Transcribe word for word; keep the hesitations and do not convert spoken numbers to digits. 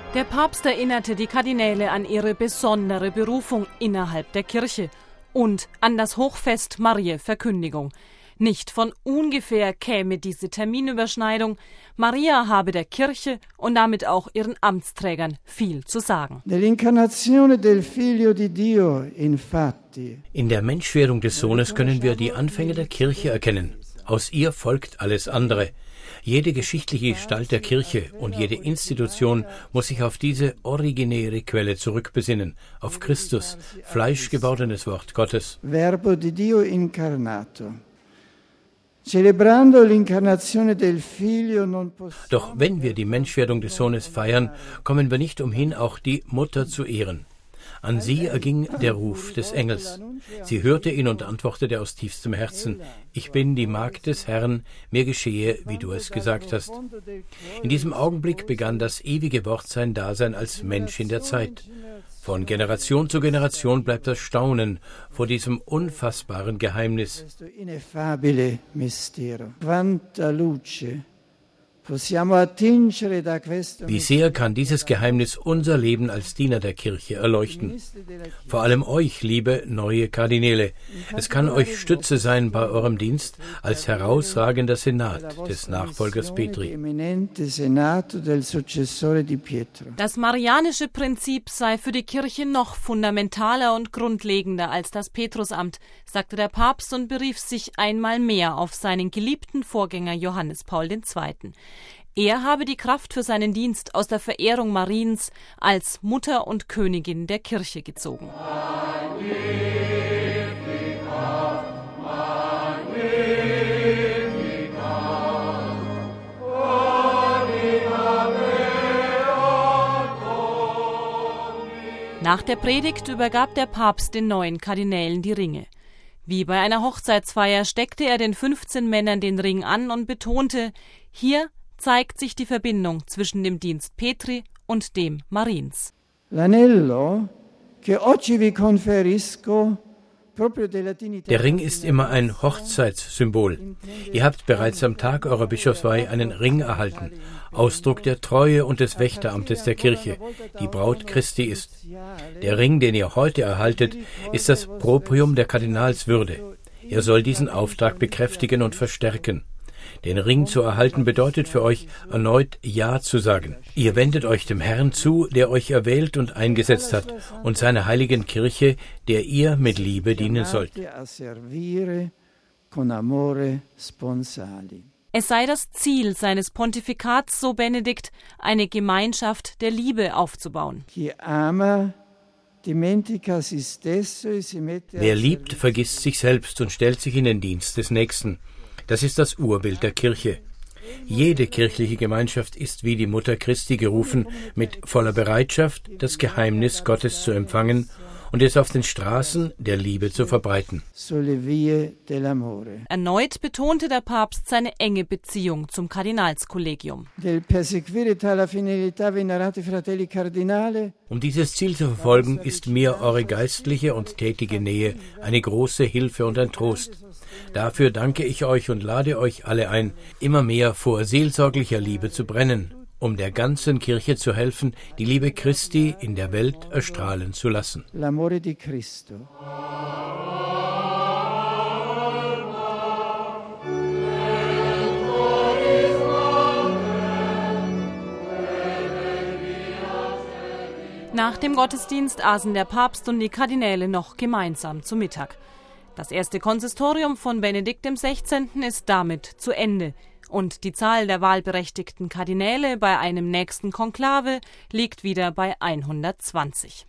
Der Papst erinnerte die Kardinäle an ihre besondere Berufung innerhalb der Kirche und an das Hochfest Mariä Verkündigung. Nicht von ungefähr käme diese Terminüberschneidung. Maria habe der Kirche und damit auch ihren Amtsträgern viel zu sagen. In der Menschwerdung des Sohnes können wir die Anfänge der Kirche erkennen. Aus ihr folgt alles andere. Jede geschichtliche Gestalt der Kirche und jede Institution muss sich auf diese originäre Quelle zurückbesinnen, auf Christus, fleischgewordenes Wort Gottes. Verbo di Dio incarnato. Doch wenn wir die Menschwerdung des Sohnes feiern, kommen wir nicht umhin, auch die Mutter zu ehren. An sie erging der Ruf des Engels. Sie hörte ihn und antwortete aus tiefstem Herzen: Ich bin die Magd des Herrn, mir geschehe, wie du es gesagt hast. In diesem Augenblick begann das ewige Wort sein Dasein als Mensch in der Zeit. Von Generation zu Generation bleibt das Staunen vor diesem unfassbaren Geheimnis. Wie sehr kann dieses Geheimnis unser Leben als Diener der Kirche erleuchten? Vor allem euch, liebe neue Kardinäle. Es kann euch Stütze sein bei eurem Dienst als herausragender Senat des Nachfolgers Petri. Das marianische Prinzip sei für die Kirche noch fundamentaler und grundlegender als das Petrusamt, sagte der Papst und berief sich einmal mehr auf seinen geliebten Vorgänger Johannes Paul der Zweite. Er habe die Kraft für seinen Dienst aus der Verehrung Mariens als Mutter und Königin der Kirche gezogen. Nach der Predigt übergab der Papst den neuen Kardinälen die Ringe. Wie bei einer Hochzeitsfeier steckte er den fünfzehn Männern den Ring an und betonte: Hier zeigt sich die Verbindung zwischen dem Dienst Petri und dem Mariens. L'anello che oggi vi conferisco. Der Ring ist immer ein Hochzeitssymbol. Ihr habt bereits am Tag eurer Bischofsweihe einen Ring erhalten, Ausdruck der Treue und des Wächteramtes der Kirche, die Braut Christi ist. Der Ring, den ihr heute erhaltet, ist das Proprium der Kardinalswürde. Er soll diesen Auftrag bekräftigen und verstärken. Den Ring zu erhalten bedeutet für euch, erneut Ja zu sagen. Ihr wendet euch dem Herrn zu, der euch erwählt und eingesetzt hat, und seiner heiligen Kirche, der ihr mit Liebe dienen sollt. Es sei das Ziel seines Pontifikats, so Benedikt, eine Gemeinschaft der Liebe aufzubauen. Wer liebt, vergisst sich selbst und stellt sich in den Dienst des Nächsten. Das ist das Urbild der Kirche. Jede kirchliche Gemeinschaft ist wie die Mutter Christi gerufen, mit voller Bereitschaft das Geheimnis Gottes zu empfangen und es auf den Straßen der Liebe zu verbreiten. Erneut betonte der Papst seine enge Beziehung zum Kardinalskollegium. Um dieses Ziel zu verfolgen, ist mir eure geistliche und tätige Nähe eine große Hilfe und ein Trost. Dafür danke ich euch und lade euch alle ein, immer mehr vor seelsorglicher Liebe zu brennen, um der ganzen Kirche zu helfen, die Liebe Christi in der Welt erstrahlen zu lassen. L'amore di Cristo. Nach dem Gottesdienst aßen der Papst und die Kardinäle noch gemeinsam zu Mittag. Das erste Konsistorium von Benedikt dem Sechzehnten ist damit zu Ende und die Zahl der wahlberechtigten Kardinäle bei einem nächsten Konklave liegt wieder bei hundertzwanzig.